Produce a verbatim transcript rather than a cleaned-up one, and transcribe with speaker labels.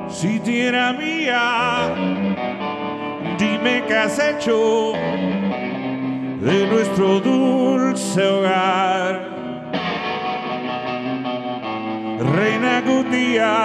Speaker 1: Si tierra mía, dime qué has hecho de nuestro dulce hogar. Reina Gutía,